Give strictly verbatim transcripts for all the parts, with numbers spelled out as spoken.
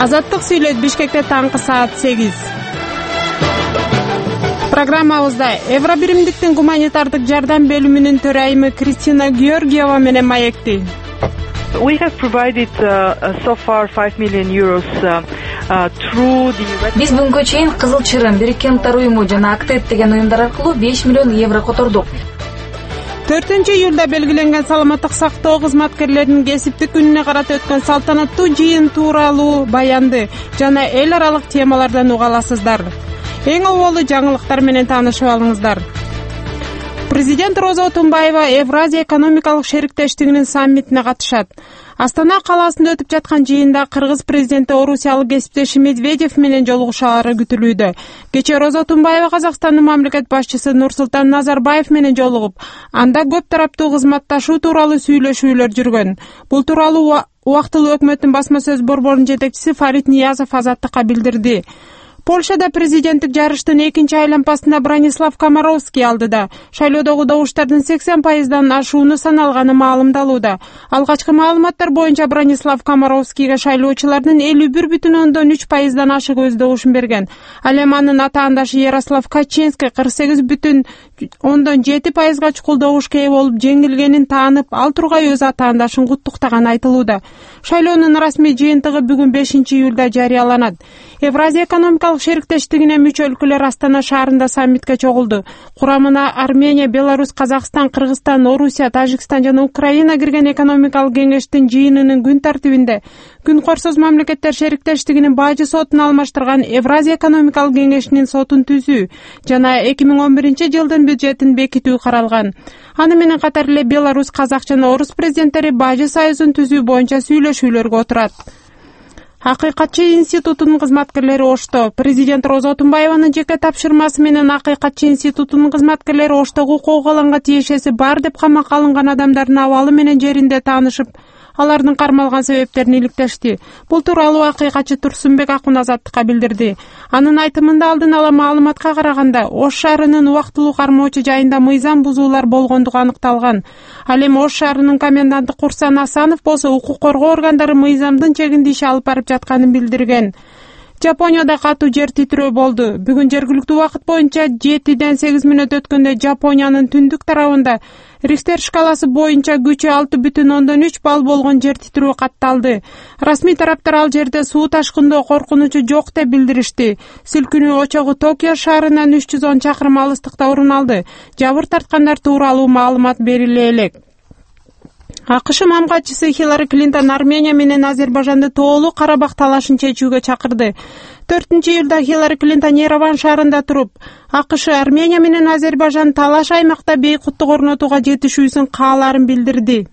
Азаттык сүйлөт Бишкекте таңкы саат сегиз. Программабызда Евро биримдиктин гуманитардык жардам бөлүмүнүн төрайымы Кристина Георгиева менен маекти. We have provided uh, uh, so far five million euros uh, uh, through the Биз бүгүнкү чейин Кызыл Чырым, Бириккен Уттар уюму жана Актет деген уюмдар аркылуу беш миллион евро котордук. төртүнчү июлда белгиленген саламаттык сактоо кызматкерлеринин кесиптик күнүнө карата өткөн салтанаттуу жыйын тууралуу баянды жана эл аралык темалардан уга аласыздар. Эң оболу жаңылыктар менен таанышып алыңыздар. Президент Роза Отунбаева Евразия экономикалык шериктештигинин саммитине катышат. Астана калаасында өтүп жаткан жыйында Кыргыз президенти орусиялык кесиптеши Медведев менен жолугушаары күтүлүүдө. Кечээ Роза Отунбаева Казакстандын мамлекет башчысы Нурсултан Назарбаев менен жолугуп, анда көп тараптуу кызматташуу тууралуу сүйлөшүүлөр жүргөн. Бул тууралуу убактылуу өкмөттүн басма сөз борборунун жетекчиси Фарид Ниязов Азаттыкка билдирди. Польшада президенттик жарыштын экинчи айланпасында Бранислав Комаровский алдыда. Шайлоодогу добуштардын сексен пайыздан ашууну саналганы маалымдалууда. Алгачкы маалыматтар боюнча Бранислав Комаровскийге шайлоочулардын элүү бир бүтүн ондон үч пайыздан ашык өз добушун берген. Ал эми анын атаандашы Ярослав Качинский кырк сегиз бүтүн ондон жети пайызга чукул добушка ээ болуп жеңилгенин таанып, ал тургай өз атаандашын куттуктаганы айтылууда. Шайлоонун расмий жыйынтыгы бүгүн бешинчи июлда жарыяланат. Евразия экономикалык шериктештигине мүчө өлкөлөр Астана шаарында саммитке чогулду. Курамына Армения, Беларусь, Казакстан, Кыргызстан, Орусия, Тажикстан жана Украина кирген экономикалык кеңештин жыйынынын күн тартибинде Күнкөрсөз мамлекеттер шериктештигинин бажы сотун алмаштырган Евразия экономикалык кеңешинин сотун түзүү жана эки миң он биринчи жылдын бюджетин бекитүү каралган. Аны менен катар эле Беларусь, Казак жана Орус президенттери бажы союзун түзүү боюнча сүйлөшүүлөргө отурат. Акыйкатчы институтунун кызматкерлери Ошто. Президент Роза Отунбаеванын жеке тапшырмасы менен Акыйкатчы институтунун кызматкерлери Оштогу куугаланга тиешеси бар деп камакка алынган адамдардын абалы менен жеринде таанышып, алардын кармалган себептерин иликтешти. Бул тууралуу Акыйкатчы Турсунбек Акун Азаттыкка билдирди. Анын айтымында алдын ала маалыматка караганда, Ош шаарынын убактылуу кармоочу жайында мыйзам бузуулар болгондугу аныкталган. Ал эми Ош шаарынын коменданты Курсан Асанов болсо укук коргоо органдары мыйзамдын чегинде иш алып барып жатканын билдирген. Жапонияда катуу жер титирөө болду. Бүгүн жергиликтүү убакыт боюнча жетиден сегиз мүнөт өткөндө Жапониянын түндүк тарабында Рихтер шкаласы боюнча күчү алты бүтүн ондон үч балл болгон жер титирөө катталды. Расмий тараптар ал жерде суу ташкындоо коркунучу жок деп билдиришти. Силкинүү очогу Токио шаарынан үч жүз он чакырым алыстыкта орун алды. Жабыр тарткандар тууралуу маалымат бериле элек. АКШ мамгатчысы Хиллари Клинтон Армения менен Азербайжанды тоолуу Карабах талашын чечүүгө чакырды. төртүнчү июлда Хиллари Клинтон Ереван шаарында туруп, АКШ Армения менен Азербайжан талаш аймакта бейкуттук орнотууга жетишүүсүн каалаарын билдирди.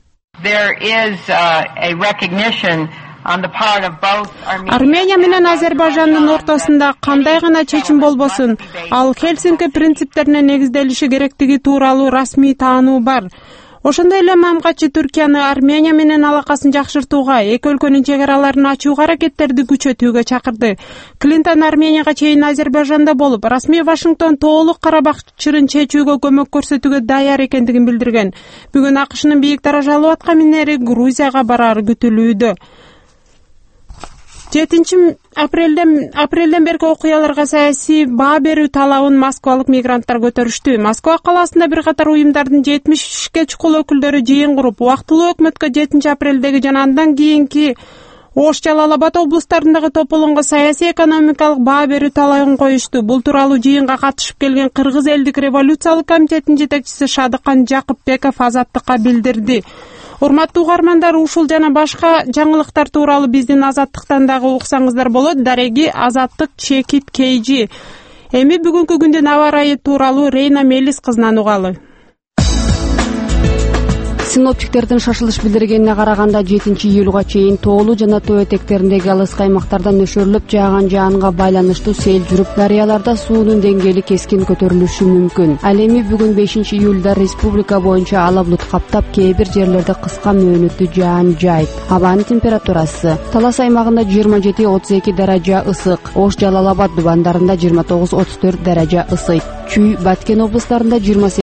Армения менен Азербайжандын ортосунда кандай гана чечим болбосун, ал Хельсинки принциптерине негизделиши керектиги тууралуу расмий таануу бар. Ошондой эле мамгатчы Түркияны Армения менен алакасын жакшыртууга, эки өлкөнүн чек араларын ачууга аракеттерди күчөтүүгө чакырды. Клинтон Арменияга чейин Азербайжанда болуп, расмий Вашингтон тоолуу Карабах чырын чечүүгө көмөк көрсөтүүгө даяр экендигин билдирген. Бүгүн АКШнын бийик даражалуу аткаминери Грузияга барары күтүлүүдө. жетинчи апрелден апрелден берки окуяларга саясий баа берүү талабын москвалык мигранттар көтөрүштү. Москва калаасында бир катар уюмдардын жетимишке чукул өкүлдөрү жыйын куруп, убактылуу өкмөткө жетинчи апрелдеги жана андан кийинки Ош, Жалал-Абад облустарындагы тополонго саясий экономикалык баа берүү талабын коюшту. Бул тууралуу жыйынга катышып келген Кыргыз элдик революциялык комитетинин жетекчиси Шадыкан Жакыпбеков Азаттыкка билдирди. Урматтуу угармандар, ушул жана башка жаңылыктар тууралуу биздин Азаттыктан дагы уксаңыздар болот. Дареги Азаттык Чекит Кейжи. Эми бүгүнкү күндүн аба ырайы тууралуу Рейна Мелис кызынан угалы. Синоптиктердин шашылыш билдиргенине караганда жетинчи июлга чейин тоолуу жана тоо этектериндеги алыскы аймактарда нөшөрлөп жааган жаанга байланыштуу сел жүрүп, дарыяларда суунун деңгээли кескин көтөрүлүшү мүмкүн. Ал эми бүгүн бешинчи июлда республика боюнча ала булут каптап, кээ бир жерлерде кыска мөөнөттүү жаан жайт. Абанын температурасы: Талас аймагында жыйырма жети отуз эки даража ысык, Ош, Жалал-Абад дубандарында жыйырма тогуз отуз төрт даража ысыйт. Чүй, Баткен облустарында жыйырма